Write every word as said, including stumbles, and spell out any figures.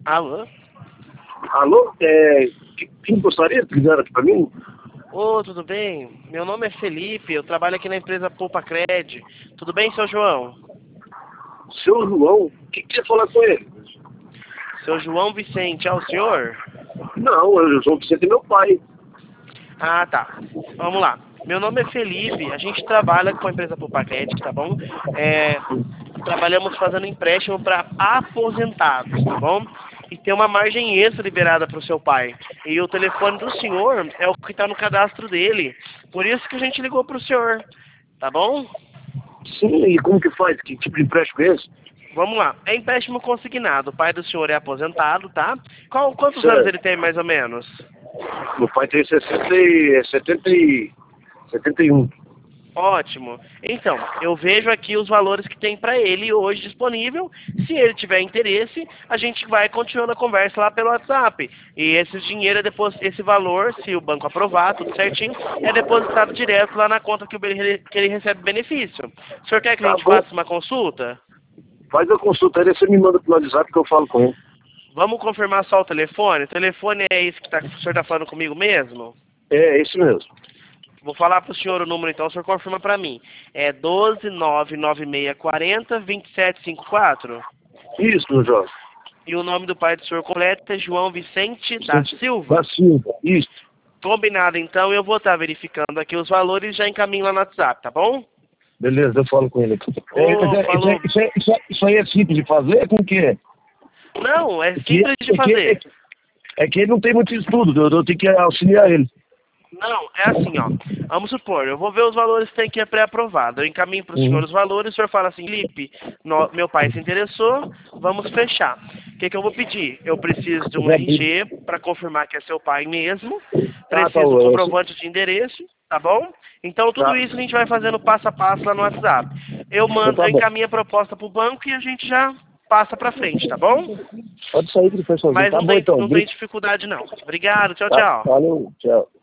Alô? Alô? É, que- quem gostaria de ligar aqui pra mim? Ô, tudo bem? Meu nome é Felipe, eu trabalho aqui na empresa Poupa Cred. Tudo bem, seu João? Seu João, o que que você falar com ele? Seu João Vicente, é o senhor? Não, eu sou o Vicente, é meu pai. Ah, tá. Vamos lá. Meu nome é Felipe, a gente trabalha com a empresa Poupa Cred, tá bom? É, trabalhamos fazendo empréstimo para aposentados, tá bom? E tem uma margem extra liberada para o seu pai. E o telefone do senhor é o que está no cadastro dele. Por isso que a gente ligou para o senhor, tá bom? Sim, e como que faz? Que tipo de empréstimo é esse? Vamos lá. É empréstimo consignado. O pai do senhor é aposentado, tá? Qual, quantos anos ele Certo. tem, mais ou menos? Meu pai tem sessenta e, setenta e, setenta e um. Ótimo. Então, eu vejo aqui os valores que tem para ele hoje disponível. Se ele tiver interesse, a gente vai continuando a conversa lá pelo WhatsApp. E esse dinheiro é depois, esse valor, se o banco aprovar, tudo certinho, é depositado direto lá na conta que ele, que ele recebe benefício. O senhor quer que a Tá gente bom. faça uma consulta? Faz a consulta aí, você me manda pelo WhatsApp que eu falo com ele. Vamos confirmar só o telefone? O telefone é esse que, tá, que o senhor está falando comigo mesmo? É, é isso mesmo. Vou falar para o senhor o número, então o senhor confirma para mim. É doze nove nove seis quatro zero vinte e sete cinquenta e quatro. Isso, meu jovem. E o nome do pai do senhor completo é João Vicente da Silva. Da Silva, isso. Combinado, então, eu vou estar verificando aqui os valores e já encaminho lá no WhatsApp, tá bom? Beleza, eu falo com ele aqui. Ô, É, mas é, isso, falou. é, isso, é, isso, é, isso aí é simples de fazer? Como que é? Não, é É que, simples de é, que, é, fazer. que, é que ele não tem muito estudo, eu, eu tenho que auxiliar ele. Não, é assim, ó. Vamos supor, eu vou ver os valores que tem que é pré-aprovado. Eu encaminho para o senhor Uhum. os valores, o senhor fala assim, Lipe, no- meu pai se interessou, vamos fechar. O que, que eu vou pedir? Eu preciso de um Já R vi. G para confirmar que é seu pai mesmo, Ah, tá, preciso do eu, comprovante de endereço, tá bom? Então tudo tá. isso a gente vai fazendo passo a passo lá no WhatsApp. Eu Então mando, tá eu bom. encaminho a proposta para o banco e a gente já passa para frente, tá bom? Pode sair que ele foi sozinho. Mas Tá não bom tem, então. não tem Bri- dificuldade não. Obrigado, tchau, Tá, tchau. valeu, tchau.